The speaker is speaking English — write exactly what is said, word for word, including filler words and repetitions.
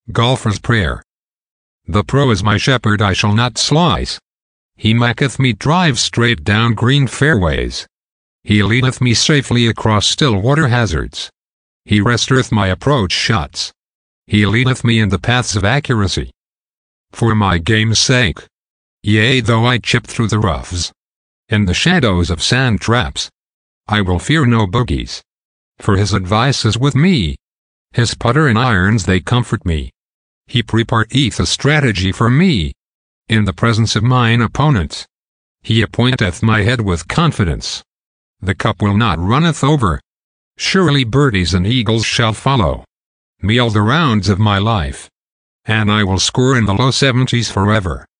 Golfer's Prayer. The pro is my shepherd, I shall not slice. He maketh me drive straight down green fairways. He leadeth me safely across still water hazards. He resteth my approach shots. He leadeth me in the paths of accuracy. For my game's sake. Yea, though I chip through the roughs, in the shadows of sand traps, I will fear no bogies. For his advice is with me. His putter and irons, they comfort me. He preparteth a strategy for me in the presence of mine opponents. He appointeth my head with confidence. The cup will not runneth over. Surely birdies and eagles shall follow me all the rounds of my life, and I will score in the low seventies forever.